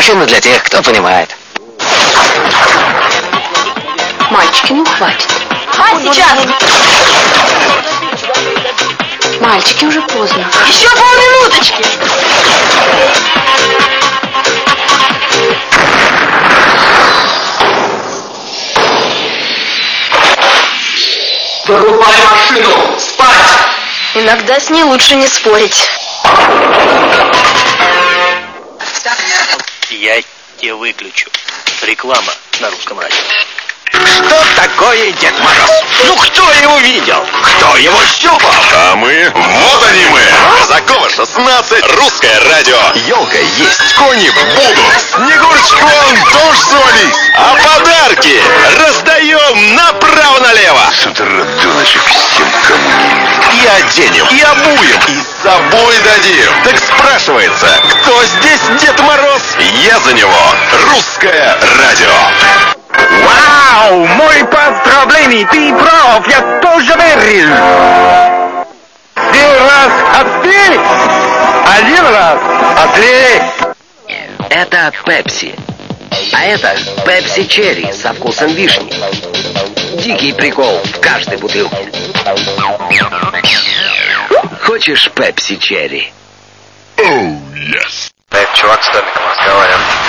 Машина для тех, кто понимает. Мальчики, ну хватит. Сейчас! Мальчики, уже поздно. Еще полминуточки! Вырубай машину! Спать! Иногда с ней лучше не спорить. Я тебе выключу. Реклама на русском радио. Что такое Дед Мороз? Ну кто его видел? Кто его щупал? А мы? Вот они мы! Казакова 16, русское радио. Елка есть, кони будут. Снегурочка вон тоже завались. А подарки раздаем направо-налево. С утра до ночи всем ко мне. И оденем, и обуем, и с собой дадим. Так спрашивается, кто здесь Дед Мороз? Я за него. Русское радио. Вау! Мой поздравление! Ты прав! Я тоже верил! 1 раз отпей! 1 раз отлей! Это Пепси. А это Пепси Черри со вкусом вишни. Дикий прикол в каждой бутылке. Хочешь Пепси Черри? Oh, yes. Чувак с Томиком разговариваем.